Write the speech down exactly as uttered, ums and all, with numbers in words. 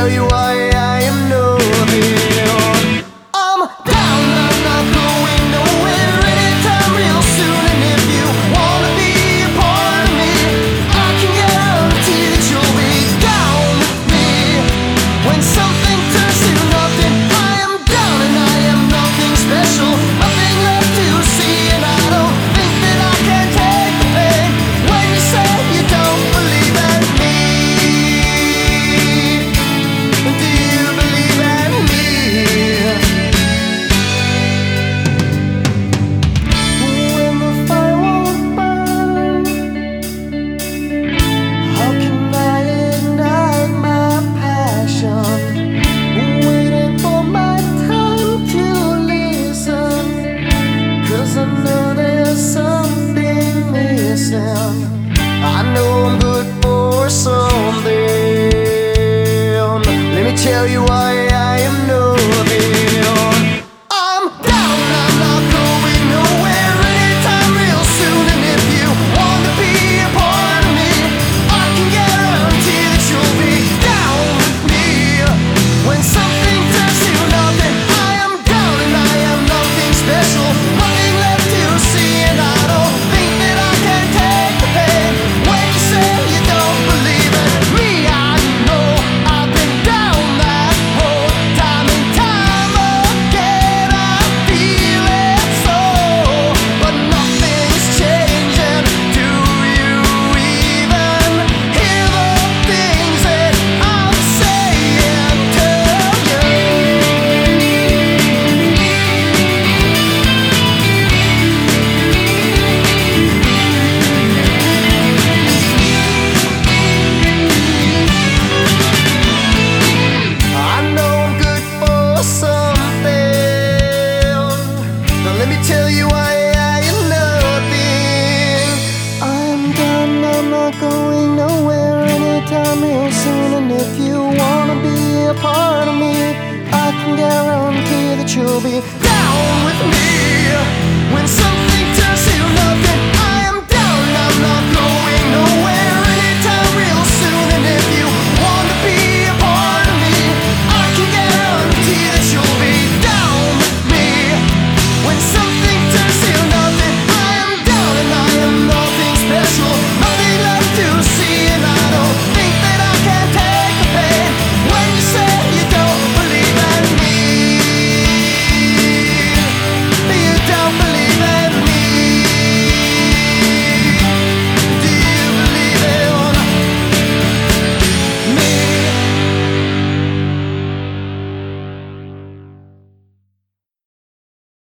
tell you why I am nothing. I'm down, I'm not going nowhere anytime real soon. And if you wanna be a part of me, I can guarantee that you'll be down with me. When something turns to nothing, I am down and I am nothing special, nothing left to see, and I don't think that I can take the pain when you say you don't believe in me. Do you believe in me? When the fire won't burn, how can I ignite my passion? Waiting for my time to listen, 'cause I know there's something missing. I know I'm good for something. Let me tell you why I am nothing. I'm down, I'm not going nowhere anytime real soon. And if you wanna be a part of me, I can guarantee that you'll be down with me. When something turns to nothing, I am down and I am nothing special, nothing left to see, and I don't think that I can take the pain when you say you don't believe in me. I know I've been down that road time and time again. I feel it so, but nothing's changing. Do you even hear the things that I'm saying to you? I know I'm good for something. Now let me tell you why I am nothing. I am done, I'm not going nowhere anytime real soon. And if you wanna be a part of me, I can guarantee that you'll be down with me. When something